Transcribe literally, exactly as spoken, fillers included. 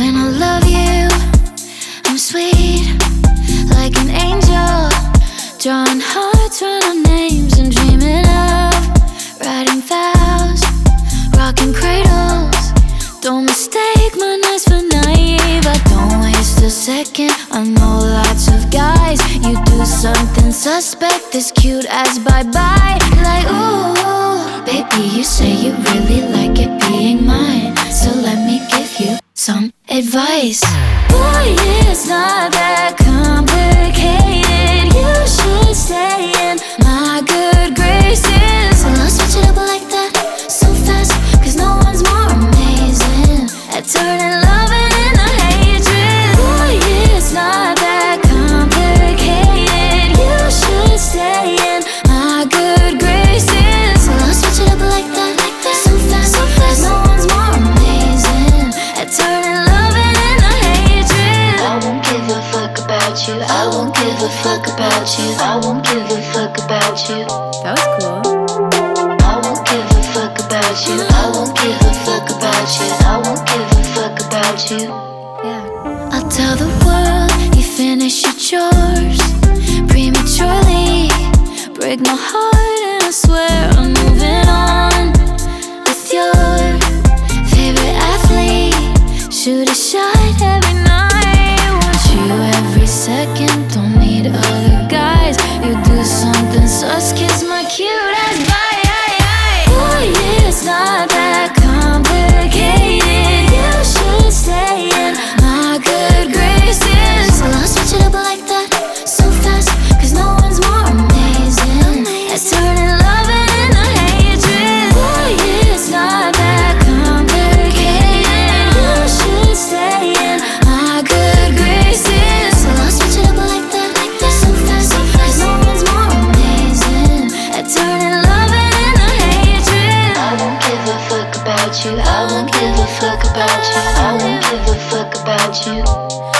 When I love you, I'm sweet like an angel, drawing hearts, writing names and dreaming of writing vows, rocking cradles. Don't mistake my nights for naive. I don't waste a second. I know lots of guys. You do something suspect, as cute as bye-bye. Like, ooh, baby, you say you really like it being mine, so let me give you some advice. Boy, it's not that complicated. You should stay in my good graces. Well, I'll switch it up like that so fast, cause no one's more amazing at turning loving into hatred. Boy, it's not that complicated. You should stay in my good graces. Well, I'll switch it up like that so fast, so fast. No one's more amazing at turning loving into hatred. I won't give a fuck about you. I won't give a fuck about you. I won't give a fuck about you. That was cool. I won't give a fuck about you. I won't give a fuck about you. I won't give a fuck about you. Yeah. I'll tell the world you finished your chores prematurely. Break my heart and I swear I'm moving on with your favorite athlete. Shoot a shot every night. Want you every second. Don't need other guys. You do something sus, kiss my cute ass bye. Boy, it's not that complicated. You should stay in my good graces. Well, I'll switch it up like that so fast, cause no one's more amazing at turning loving into hatred. Boy, it's not that complicated. You should stay in my good graces. Well, I'll switch it up like that so fast, so fast. No one's more amazing at turning loving into hatred. I won't give a fuck about you. I won't give a fuck about you. I won't give a fuck about you.